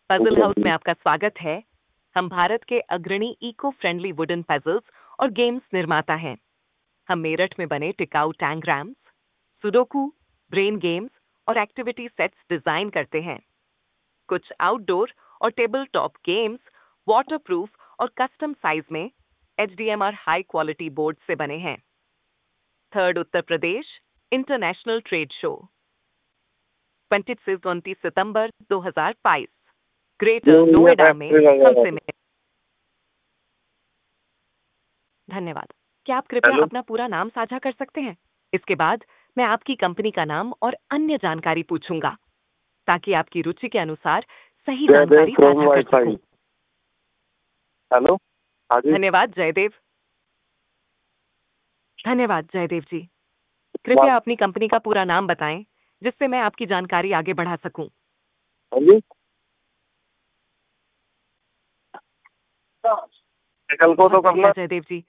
Puzzle house में आपका स्वागत है। हम भारत के अग्रणी इको फ्रेंडली वुडन पजल्स और गेम्स निर्माता हैं। हम मेरठ में बने टिकाऊ टैंग्राम्स, सुडोकू, ब्रेन गेम्स और एक्टिविटी सेट्स डिजाइन करते हैं। कुछ आउटडोर और टेबल टॉप गेम्स वाटरप्रूफ और कस्टम साइज में HDMR हाई क्वालिटी बोर्ड से बने हैं। Third Uttar Pradesh international trade show 20 से 29 सितंबर 2022 ग्रेटर नोएडा में हमसे मिले। धन्यवाद। क्या आप कृपया हेलो। अपना पूरा नाम साझा कर सकते हैं? इसके बाद मैं आपकी कंपनी का नाम और अन्य जानकारी पूछूंगा ताकि आपकी रुचि के अनुसार सही जानकारी साझा कर सकूं। हेलो। हाँ जी। धन्यवाद जयदेव जी। कृपया अपनी कंपनी का पूरा नाम बताएं जिससे मैं आपकी जानकारी आगे बढ़ा सकूं। हाँ जी। कल को तो करना जयदेव जी,